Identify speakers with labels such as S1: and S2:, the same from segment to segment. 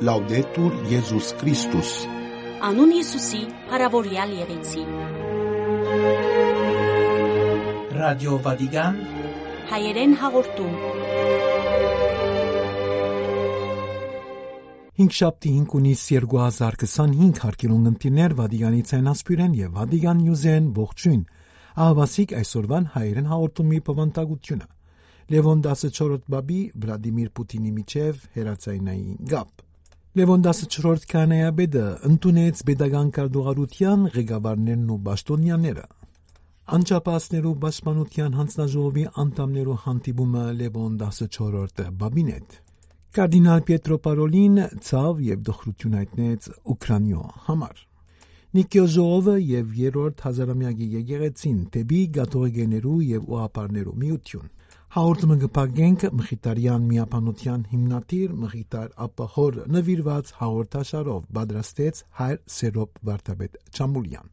S1: Լաուդետուր Եզուս Քրիստոս։
S2: Անուն Հիսուսի, հարավորյալ եղեցի։
S3: Ռադիո Վատիկան
S2: Հայերեն հաղորդում։
S4: Հինգշաբթի 5 հունիս 2025 հարկելուն ընտիրներ Վատիկանի ցայնասպյուրեն եւ Վատիկան Նյուզեն ողջույն։ Ահավասիկ այսօրվան հայերեն հաղորդումի բավանդակությունը։ Լևոն 14 բաբի Վլադիմիր Պուտինի միջև հերացայնային գապ։ Լևոն 14 կանայաբեդը ընդունեց պետական կարգավորության ղեկավարներն ու պաշտոնյաները։ Անջապահներու պաշտպանության հանձնաժողովի անդամներու հանդիպումը Լևոն 14 բաբին հետ։ Կարդինալ Պիետրո Պարոլին ցավ եւ դխրություն հայտնեց Ուկրաինո համար։ Նիկիո ժողովը եւ երրորդ հազարամյակի եկեղեցին դեպի գաթողիկներու եւ ուղապարներու միություն։ Հաղորդումը կփակենք Մխիթարյան միապանության հիմնադիր Մխիթար Ապահոր նվիրված հաղորդաշարով պատրաստեց հայր Սերոբ Վարդապետ Չամուլյան։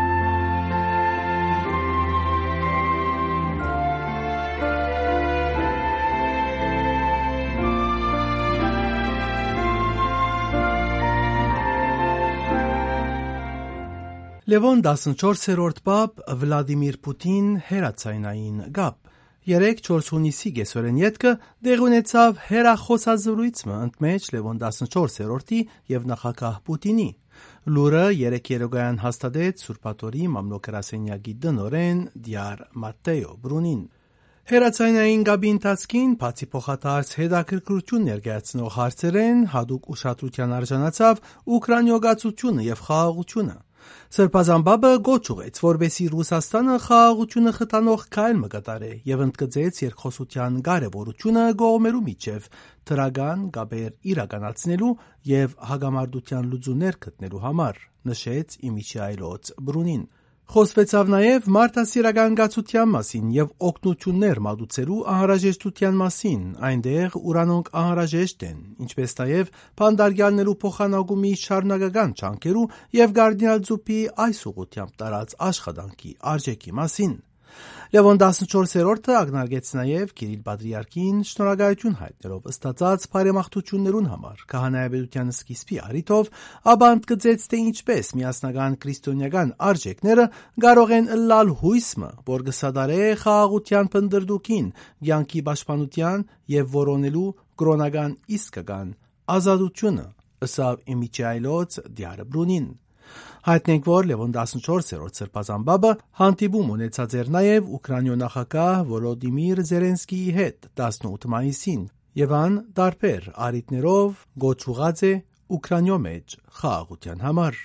S3: Լևոն 14-րդ պապ Վլադիմիր Պուտին հերացայնային գապ։ 3-4 հունիսի գեսորեն ետքը դեղ ունեցավ հերախոսազրույցը ընդմեջ Լևոն 14-րդի եւ նախագահ Պուտինի։ Լուրը 3 երոգայան հաստատեց Սուրբաթորի մամլոքրասենյակի դնորեն Դիար Մատտեո Բրունին։ Հերացայնային գաբի ընթացքին բացի փոխադարձ հետաքրքրություն ներկայացնող հարցերեն հadoop ուշադրության արժանացավ ուկրաինոգացությունը եւ խաղաղությունը։ Սրբազան բաբը գոչ ուղեց, որբեսի Ռուսաստանը խաղաղությունը խթանող քայլ մը կատարե եւ ընդգծեց երկխոսության կարեւորությունը գողմերու միջև թրագան գաբեր իրականացնելու եւ հագամարտության լուծումներ գտնելու համար, նշեց իմիջի այլոց Բրունին։ Խոսվեցավ նաև մարդասիրական գացության մասին եւ օգնություններ մատուցելու անհրաժեշտության մասին, այնտեղ ուրանոնք անհրաժեշտ են, ինչպես նաև փանդարգյալներու փոխանակումի շարունակական չանքերու եւ Գարդինալ Ձուպի այս ուղղությամբ տարած աշխատանքի արժեքի մասին։ Լևոն 14-րդը ակնարկեց նաև Կիրիլ Պատրիարքին շնորհակալություն հայտնելով ստացած բարեմաղթություններուն համար քահանայապետության սկիզբի առիթով, ապա ընդգծեց, թե ինչպես միասնական քրիստոնեական արժեքները կարող են ըլլալ հույսը, որ կսադարե խաղաղության փնդրդուքին, յանքի պաշտպանության եւ որոնելու կրոնական իսկական ազատությունը, ըսավ իմիջի այլոց Դիար Բրունին։ Հայտնենք, որ Լևոն 14-րդ սրբազան բաբը հանդիպում ունեցած էր նաև Ուկրաինո նախագահ Վոլոդիմիր Զելենսկիի հետ 18 մայիսին եւ ան տարբեր առիթներով գոչ ուղած է Ուկրաինո մեջ խաղաղության համար։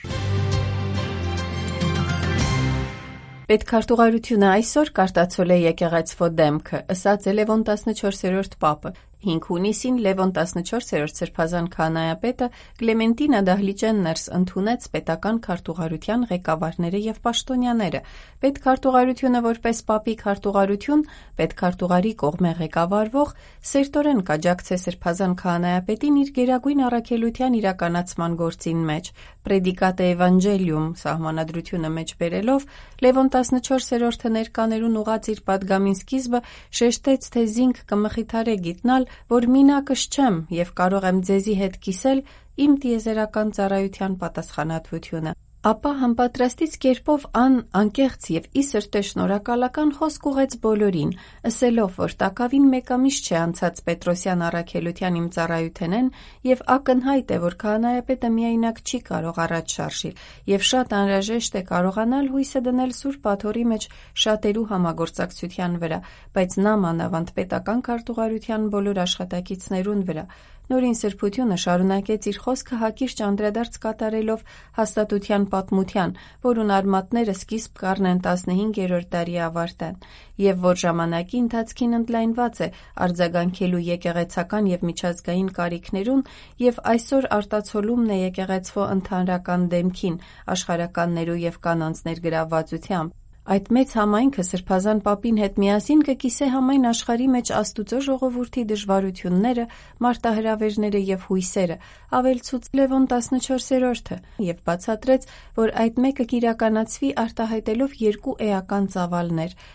S5: Պետքարտուղարությունը այսօր կարտացել է եկեղեցվո դեմքը, ըսած է Լևոն 14-րդ պապը։ 5 հունիսին Լևոն 14-րդ սրբազան քահանայապետը Կլեմենտինա Դահլիճեն ներս ընդունեց պետական քարտուղարության ղեկավարները եւ պաշտոնյաները։ Պետքարտուղարությունը որպես պապի քարտուղարություն, պետքարտուղարի կողմէ ղեկավարվող, սերտորեն կաջակցե սրբազան քահանայապետին իր գերագույն առաքելության իրականացման գործին մեջ։ Պրեդիկատե Էվանջելիում սահմանադրությունը մեջ բերելով Լևոն 14-րդը ներկաներուն ուղած իր պատգամին սկիզբը շեշտեց, թե զինք կմխիթարե գիտնալ, որ մինակս չեմ եւ կարող եմ ձեզի հետ կիսել իմ տիեզերական ծառայության պատասխանատվությունը։ Ապա համապատրաստից կերպով անկեղծ եւ ի սրտե շնորհակալական խոսք ուղեց բոլորին, ըսելով, որ տակավին մեկամիշ չէ անցած Պետրոսյան առաքելության իմ ծառայութենեն եւ ակնհայտ է, որ քահանայապետը միայնակ չի կարող առաջ շարժիլ եւ շատ անհրաժեշտ է կարողանալ հույսը դնել Սուրբ Աթոռի մեջ շատերու համագործակցության վրա, բայց նա մանավանդ պետական քարտուղարության բոլոր աշխատակիցներուն վրա։ Նորին սրբությունը շարունակեց իր խոսքը հակիրճ անդրադարձ կատարելով հաստատության պատմության, որուն արմատները սկիզբ կառնեն 15-րդ դարի ավարտան, եւ որ ժամանակի ընթացքին ընդլայնված է արձագանքելու եկեղեցական եւ միջազգային կարիքներուն եւ այսօր արտացոլումն է եկեղեցվո ընդհանրական դեմքին, աշխարհականներու եւ կանանց ներգրավվածությամբ։ Այդ մեծ համայնքը սրբազան պապին հետ միասին կկիսե համայն աշխարհի մեջ Աստուծո ժողովրդի դժվարությունները, մարտահրավերները եւ հույսերը, ավելցուց Լևոն 14-րդը եւ բացատրեց, որ այդ մեկը կիրականացվի արտահայտելով երկու էական ծավալներ՝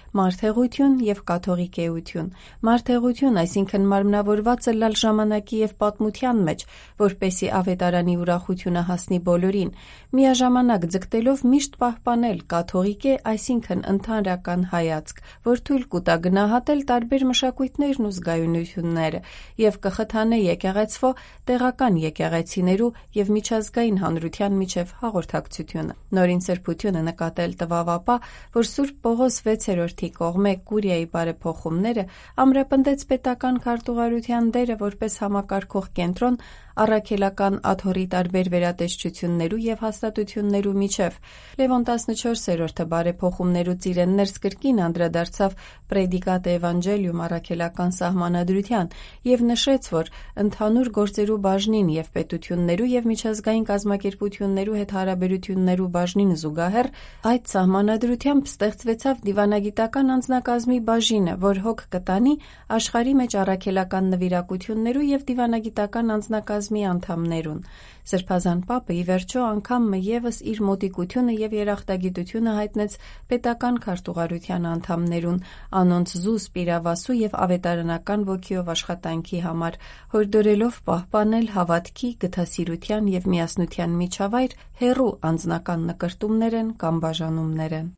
S5: Մարդեղություն եւ կաթողիկեություն։ Մարդեղություն, այսինքն մարմնավորված ըլլալ ժամանակի եւ պատմության մեջ, որպեսի ավետարանի ուրախությունը հասնի բոլորին, միաժամանակ ձգտելով միշտ պահպանել կաթողիկե, այսինքն ընդհանրական հայացք, որ թույլ կուտա գնահատել տարբեր մշակույթներն ու զգայունությունները եւ կխթանե եկեղեցվո տեղական եկեղեցիներու եւ միջազգային հանրության միջև հաղորդակցությունը։ Նորին սրբությունը նկատել տվավ ապա, որ Սուրբ Պողոս 6-րդի կողմէ Կուրիայի բարեփոխումները ամրապնդեց պետական քարտուղարության դերը որպես համակարգող կենտրոն առաքելական աթոռի տարբեր վերատեսչություններու եւ հաստատություններու միջև։ Լևոն 14-րդը բարեփոխումներուց իրեն ներս կրկին անդրադարձավ Պրեդիկատե Էվանջելիում առաքելական սահմանադրության եւ նշեց, որ ընդհանուր գործերու բաժնին եւ պետություններու եւ միջազգային կազմակերպություններու հետ հարաբերություններու բաժնին զուգահեռ այդ սահմանադրությամբ ստեղծվեցավ դիվանագիտական անձնակազմի բաժինը, որ հոգ կտանի աշխարհի մեջ առաքելական նվիրակություններու եւ դիվանագիտական անձնակազմի անդամներուն։ Սրբազան Պապը ի վերջո անգամ եւս իր մոտիկությունը եւ երախտագիտությունը հայտնեց պետական քարտուղարության անդամներուն, անոնց զուս, պիրավասու եւ ավետարանական ոգիով աշխատանքի համար, հորդորելով պահպանել հավատքի, գթասիրության եւ միասնության միջավայր հեռու անձնական նկրտումներեն կամ բաժանումներեն։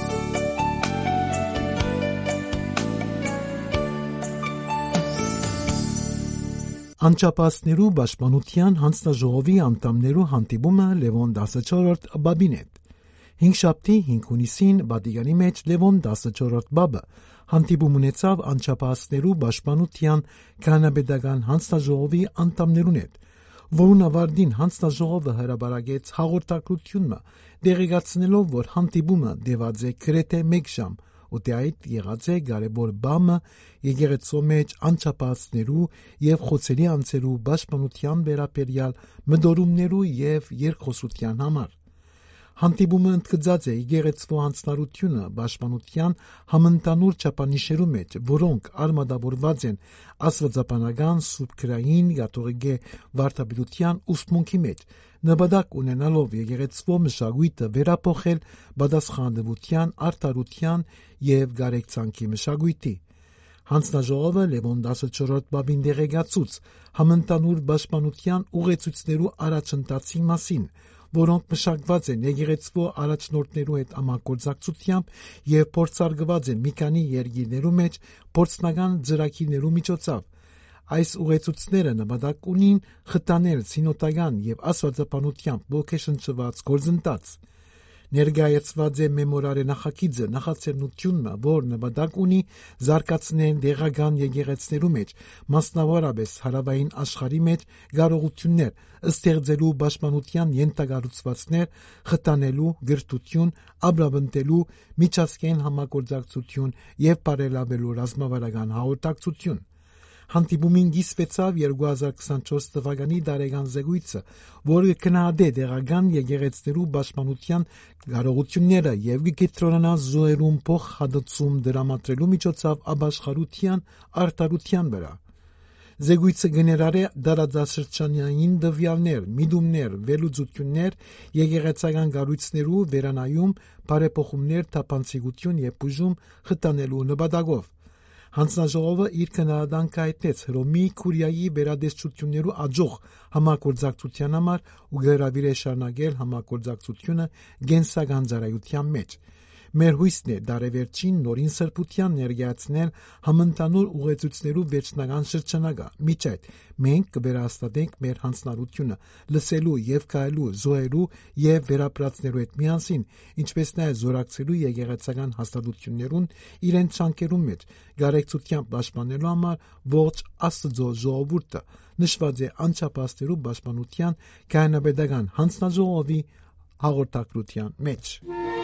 S4: Անչափահասներու պաշտպանության հանձնաժողովի անդամներու հանդիպումը Լևոն 14-րդ բաբին հետ։ 5 շաբթի 5 հունիսին Վատիկանի մեջ Լևոն 14-րդ բաբը հանդիպում ունեցավ անչափահասներու պաշտպանության քահանայապետական հանձնաժողովի անդամներուն հետ, որուն ավարտին հանձնաժողովը հրապարակեց հաղորդակցությունը, դեղեկացնելով, որ հանդիպումը տևած է գրեթե 1 ժամ, ու դե այդ եղած է կարևոր բամը եկեղեցու մեջ անչափահասներու եւ խոցելի անձերու պաշտպանության վերաբերյալ մտորումներու եւ երկխոսության համար։ Հանդիպումը ընդգծած է եկեղեցու հանձնարարությունը պաշտպանության համընդհանուր չափանիշերու մեջ, որոնք արմատավորված են աստվածաբանական սուրբ գրային կաթողիկե վարդապետության ուսմունքի մեջ, նպատակ ունենալով եկեղեցու մշակույթը վերափոխել պատասխանատվության, արդարության եւ կարեկցանքի մշակույթի։ Հանձնաժողովը Լևոն 14-րդ բաբին դեղեկացուց համընդհանուր պաշտպանության ուղեցույցներու առաջընթացի մասին, որոնք մշակված են եկեղեցու առաջնորդներու հետ համագործակցությամբ եւ փորձարկված են մի քանի երկիրներու մեջ փորձնական ծրագիրներու միջոցով։ Այս ուղեցույցները նպատակ ունին խթանել սինոդական եւ աստվածաբանությամբ ոգեշնչված գործընթաց։ Ներկայացված է մեմորարի նախագիծը նախաձեռնությունը, որ նպատակ ունի զարգացնել դեղական եկեղեցներու մեջ, մասնավորապես հարավային աշխարհի մեջ կարողություններ ստեղծելու պաշտպանության ենթակառուցվածքներ, խթանելու գրթություն, ապրաբնդելու միջազգային համագործակցություն եւ բարելավելու ռազմավարական հաղորդակցություն։ Հանդիպումին գիսվեցավ 2024 թվականի տարեկան զեկույցը, որը կնահատե տեղական եկեղեցներու պաշտպանության կարողությունները եւ կկենտրոնանա զոհերուն փոխհատուցում դրամատրելու միջոցով ապաշխարության արդարության վրա։ Զեկույցը գներարե դարաձաշրջանային դվյալներ, միտումներ, վերլուծություններ, եկեղեցական կառույցներու վերանայում, բարեփոխումներ, թափանցիկություն եւ բուժում խթանելու նպատակով։ Հանձնաժողովը իր քննադատանքը հայտնեց Հռոմի Կուրիայի վերադեսչություններու աջող համագործակցության համար ու գրավիր է շարունակել համագործակցությունը գենսական ծառայության մեջ։ Մեր հույսն է դարեվերջին նորին սրբության ներկայացնել համընդհանուր ուղեցույցներու վերջնական շրջանակը։ Միջ այդ մենք կվերահաստատենք մեր հանձնարարությունը լսելու եւ կայելու զոհերու եւ վերապրածներու հետ միասին, ինչպես նաեւ զորակցելու եկեղեցական հաստատություններուն իրենց ցանկերուն մեջ գարեկցությամբ պաշտպանելու համար ողջ Աստծո ժողովուրդը նշված է անչափահասներու պաշտպանության քահանայապետական հանձնաժողովի հաղորդակցության մեջ։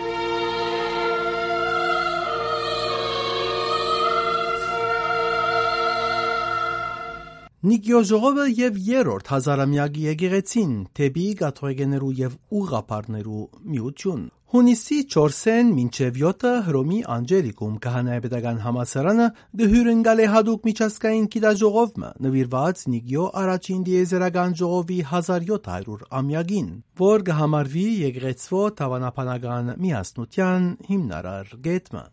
S3: Նիկիո ժողովը եւ երրորդ հազարամյակի եկեղեցին թեպի կաթողիկեներու եւ ուղղափառներու միություն։ Հունիսի 4-ին մինչև 7-ը Հռոմի Անջելիկում քահանայապետական համալսարանը դհյուրընկալ է հadoop միջազգային գիտաժողովը նվիրված Նիկիո առաջին դիեզերական ժողովի 1700 ամյակին, որ կհամարվի եկեղեցվո թավանապանական միասնության հիմնարար գետը։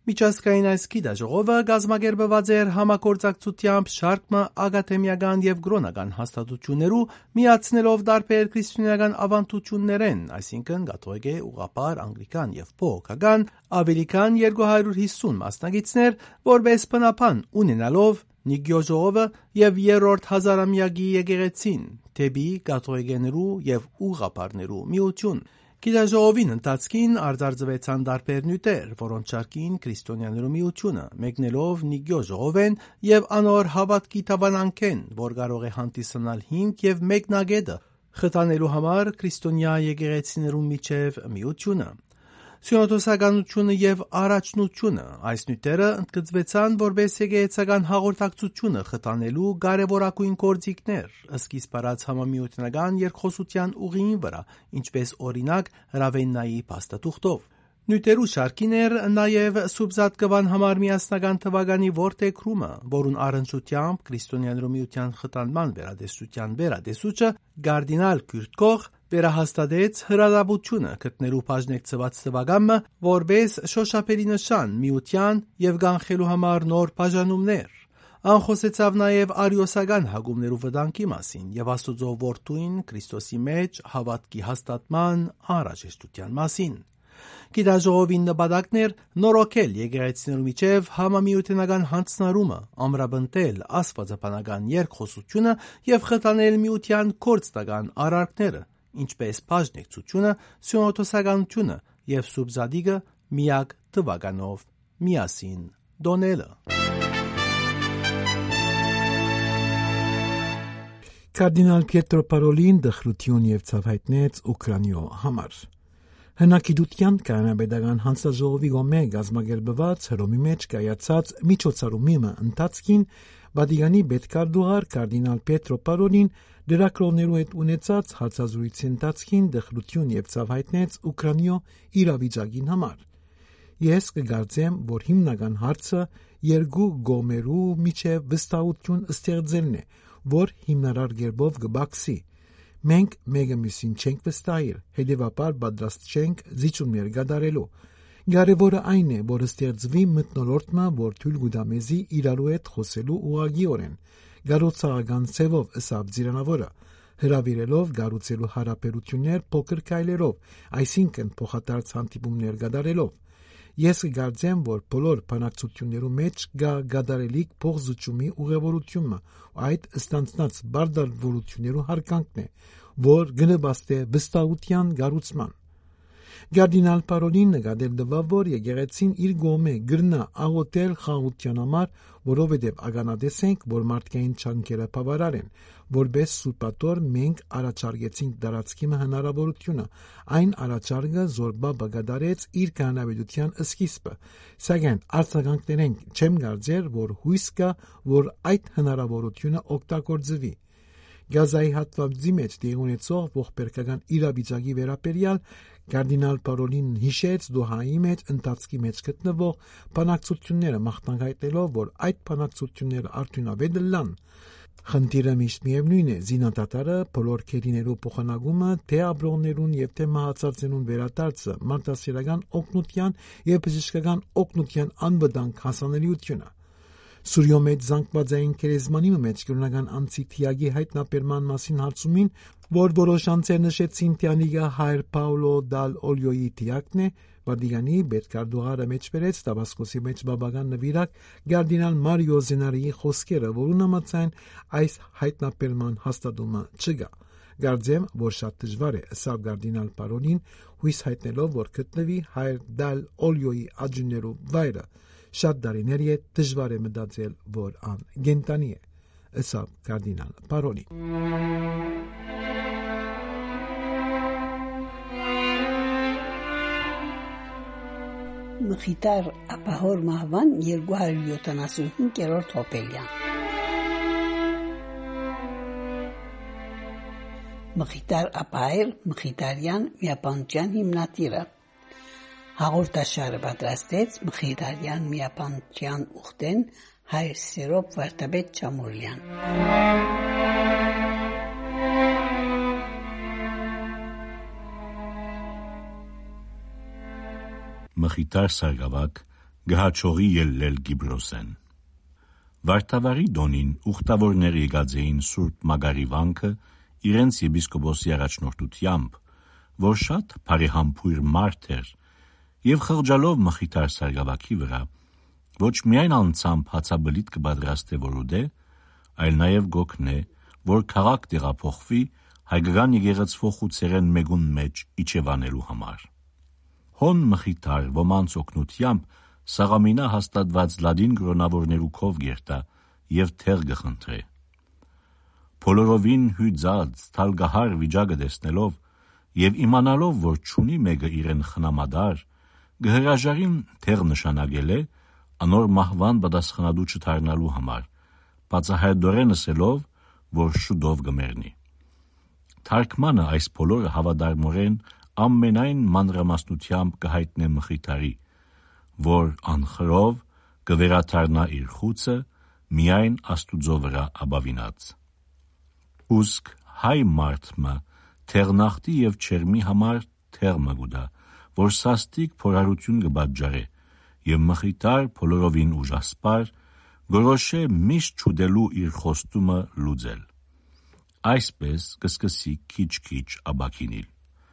S3: Միջազգային այս գիտաժողովը գազմագերբված էր համագործակցությամբ շարք ագաթեմիական եւ գրոնական հաստատություններու միացնելով դարբեր քրիստոնեական ավանդություններեն, այսինքն կաթողիկե, ուղղափառ, անգլիկան եւ բողոքական, ավելի քան 250 մասնագետներ, որպես բնապան ունենալով Նիգյո ժողովը եւ երրորդ հազարամյակի եկեղեցին, թեպի կաթողիկեներու եւ ուղղափառներու միություն։ Գիտաժողովին ընթացքին արձարծվեցան դարբեր նյութեր, որոնց շարքին քրիստոնյաներու միությունը, մեկնելով Նիգյո ժողովեն եւ անոր հավատքի տաբանանքեն, որ կարող է հանդիսանալ հիմք եւ մեկնագետը խթանելու համար քրիստոնյա եկեղեցիներու միջև միությունը։ Սյունոթոսականությունը եւ առաջնությունը այս նյութերը ընդգծվեցան որպես եկեղեցական հաղորդակցությունը խթանելու կարևորագույն գործիքներ, սկիզբ առած համամիութենական երկխոսության ուղիին վրա, ինչպես օրինակ Ռավեննայի փաստաթուղթով։ Նյութերու շարքին էր նաև Սուբզատկվան համար միասնական թվականի որդեգրումը, որուն առնչությամբ քրիստոնյաներու միության խթանման վերադեսության վերադեսուչը կարդինալ Քյուրտկող վերահաստատեց հրադապությունը գտնելու բաժնեկցված թվականը որպես շոշափելի նշան միության եւ կանխելու համար նոր բաժանումներ։ Անխոսեցավ նաև արիոսական հագումներու վտանգի մասին եւ Աստուծո որդուին Քրիստոսի մեջ հավատքի հաստատման անհրաժեշտության մասին։ Գիտաժողովին նպատակն էր նորոգել եկեղեցիներու միջև համամիութենական հանձնարումը, ամրապնդել աստվածաբանական երկխոսությունը եւ խթանել միության գործնական արարքները, ինչպես բաժնեկցությունը, սյունոթոսականությունը եւ սուբզադիգը միակ թվականով միասին դոնելը։
S4: Կարդինալ Պիետրո Պարոլին դխրություն եւ ցավ հայտնեց Ուկրաինայո համար։ Հնակիդության կանաբեդական հանձնաժողովի գոմե գազմագերբված Հռոմի մեջ կայացած միջոցառումի ընթացքին Վատիկանի պետքարտուղար կարդինալ Պիետրո Պարոլին դրակրողներու հետ ունեցած հարցազրույցի ընթացքին դխրություն եւ ցավ հայտնեց Ուկրաինայո իրավիճակին համար։ Ես կգործեմ, որ հիմնական հարցը երկու գոմերու միջև վստահություն ստեղծելն է, որ հիմնարար գերբով կբացի։ Մենք մեկը մյուսին չենք վստահիր, հետևաբար պատրաստ չենք զիջումներ կատարելու։ Կարևորը այն է, որ ստեղծվի մթնոլորտը, որ թույլ կտա մեզի իրարու հետ խոսելու ուղղագիորեն, գառուցողական ցևով ըսավ ծիրանավորը, հրավիրելով կառուցելու հարաբերություններ փոքր քայլերով, այսինքն փոխադարձ հանդիպումներ կատարելով։ Ես կգործեմ, որ բոլոր բանակցություններու մեջ կա գադարելիք փոխզուջումի ուղևորությունը, այդ ստանցնած բարդարվորություններու հարկանքն է, որ գնաբաստե վստահության գառուցման։ Կարդինալ Պարոլին նկատել տվավ, որ եկեղեցին իր գոմե գրնա աղոթել խաղաղության համար, որովհետև ականատես ենք, որ մարդկային չանկերը բավարար են, որպես սուրբատոր մենք առաջարկեցինք դարածքի հնարավորությունը, այն առաջարկը զորբա բգադարեց իր կանանավետության սկիզբը, սակայն արձագանքներենք չեմ կարծեր, որ հույս կա, որ այդ հնարավորությունը օգտագործվի։ Գազայի հատվածի մեջ տեղ ունեցող ողբերգական իրավիճակի վերաբերյալ Կարդինալ Պարոլին հիշեց դոհայի մեջ ընթացքի մեջ գտնվող բանակցությունները մաղթանքայտնելով, որ այդ բանակցությունները արդյունավետ լան։ Խնդիրը միշտ միևնույն է, զինադատարը, բոլոր քերիներու փոխանակումը, թե ապրողներուն եւ թե մահացածներուն վերադարձը, մարդասիրական օգնության եւ բժշկական օգնության անվտանգ հասանելիությունը։ Սուրյո մեջ զանգվածային քերեզմանի մեջ կրոնական անցիթիագի հայտնաբերման մասին հարցումին, որ որոշ անձեր նշեցին Տյանիգա հայր Պաուլո դալ Օլյոյի տիակն է, Վատիկանի պետքարտուղարը մեջ բերեց Դամասկոսի մեջ բաբական նվիրակ կարդինալ Մարիո Զենարիի խոսքերը, որուն համաձայն այս հայտնաբերման հաստատումը չկա։ Կարծեմ, որ շատ դժվար է, ըսավ կարդինալ Պարոլին, հույս հայտնելով, որ գտնվի հայր դալ Օլյոյի աջուններու վայրը։ Շատ դարիներ է դժվար է մտածել, որ ան գենտանի է, ըսավ կարդինալ Պարոլին։
S6: Մխիտար ապահոր մահվան 275-րդ հոպելյան։ Մխիտար ապահեր Մխիտարյան միապանության հիմնադիրը հաղորդաշարը պատրաստեց Մխիտարյան միապանության ուխտեն հայր Սերոբ Վարդապետ Չամուրլյան։
S1: Մխիտար Սարգսակ
S7: գհաչողի ելլել Գիբրոսեն։ Վարդավառի դոնին ուխտավորներ եկած էին Սուրբ Մագարի վանքը իրենց եպիսկոպոսի առաջնորդությամբ, որ շատ բարեհամբույր մարդ էր, եւ խղճալով Մխիթար Սարգսակի վրա, ոչ միայն անցամբ հացաբլիթ կպատրաստե որ ուդե, այլ նաեւ գոքնե, որ քաղաք տեղափոխվի հայկական եկեղեցվո խուցերեն մեկուն մեջ իջևանելու համար։ Հոն Մխիթար ոմանց օգնությամբ Սաղամինա հաստատված լադին կրոնավորներու քով գերտա եւ թեղ գխնդրե։ Բոլորովին հյուծած թալգահար վիճակը տեսնելով եւ իմանալով, որ չունի մեկը իրեն խնամադար, գհրաժարին թեղ նշանակել է անոր մահվան պատասխանատու չդառնալու համար, բացահայտորեն ասելով, որ շուտով կմեռնի։ Թարգմանը այս բոլորը հավատարմորեն ամենայն մանրամասնությամբ կհայտնե Մխիթարի, որ անխրով կվերաթարնա իր խուցը միայն Աստուծո վրա աբավինած։ Ուսկ հայ մարդմը թեղնախտի եւ չերմի համար թեղմը գուդա, որ սաստիկ փորարություն կբաջարե եւ Մխիթար բոլորովին ուժասպար գորոշե միշտ չուդելու իր խոստումը լուծել։ Այսպես կսկսի քիչ-քիչ աբակինել։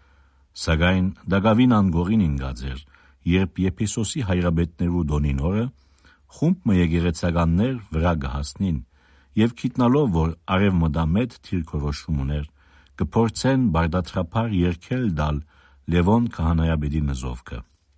S7: Սակայն դակավին անգորին ինգած էր, երբ Եփեսոսի հայրաբետներու դոնին օրը խումբ եկեղեցականներ վրա գահասնին եւ գիտնալով, որ արևմտամետ թիրքորոշում ուներ, կփորձեն բարդատրափար երկել դալ Լևոն քահանայապետի նզովքը։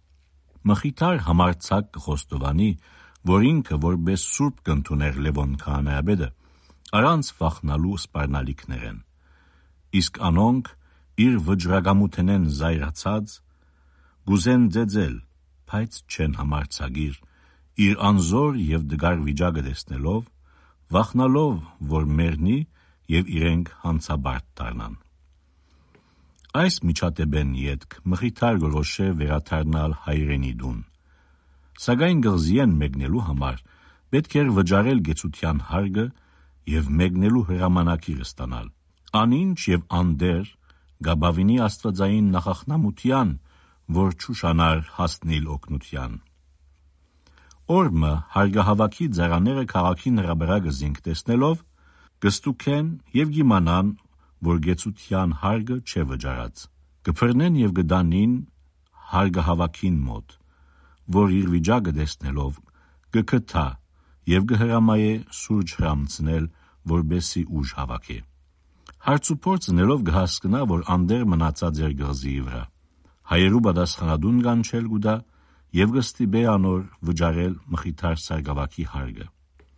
S7: Մխիթար համարձակ կխոստովանի, որ ինքը որպես սուրբ կընդուներ Լևոն քահանայապետը, առանց վախնալու սպառնալիքներեն։ Իսկ անոնք իր վճռագամութենեն զայրացած գուզեն ձեձել, բայց չեն համարձագիր, իր անզոր եւ դգար վիճակը տեսնելով, վախնալով, որ մեռնի եւ իրենք հանցաբարդ դառնան։ Այս միջադեպեն ետք Մխիթար գորոշե վերաթարնալ հայրենի դուն։ Սակայն գղզիեն մեկնելու համար պետք էր վճարել գեցության հարգը եւ մեկնելու հրամանակիր ստանալ։ Անինչ եւ անդեր գաբավինի աստվածային նախախնամության, որ չուշանար հասնիլ օգնության։ Օրմը հարգահավաքի ձարաները քաղաքին հրաբերակը զինք տեսնելով, կստուքեն եւ գիմանան, որ գեցության հարգը չէ վճարած, կփռնեն եւ գդանին հարգահավաքին մոտ, որ իր վիճակը տեսնելով կկթա եւ կհրամայե սուրճ հրամցնել, որբեսի ուժ հավաքե։ Հարցուփորձ նելով կհասկնա, որ անդեր մնացած էր գղզիի վրա։ Հայերու պատասխանադուն կանչել գուդա եւ կստիպե անոր վճարել Մխիթար Սարգսակի հարգը։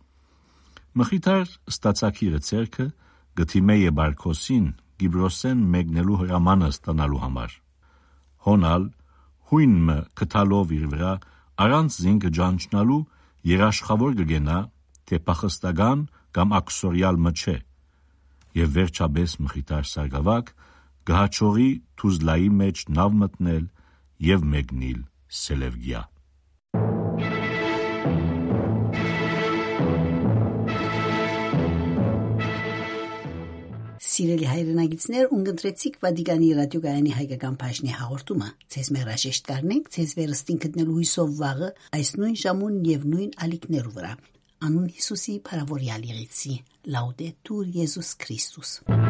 S7: Մխիթար ստացակիրը ցերքը գտիմե Եբարքոսին Գիբրոսեն մեկնելու հրամանը ստանալու համար։ Հոնալ հույնը կթալով իր վրա առանց զինքը ջանչնալու երաշխավոր կգենա, թե փախստական կամ աքսորիալ մը չէ, եւ վերջաբես Մխիթար Սարգսակ գահաչողի Թուզլայի մեջ նավ մտնել եւ մեկնիլ Սելևգիա։
S6: Սիրելի հայրենագիտներ, ունգընտրեցիք Վատիկանի ռադիոգայանի հայկական բաժնի հաղորդումը։ Ձեզ մերաժեշտ կառնենք, ձեզ վերստին գտնելու հույսով վաղը այս նույն ժամուն եւ նույն ալիքներու վրա։ Անուն Հիսուսի փառավորյալ եղեցի։ Լաուդետուր Եզուս Քրիստոս։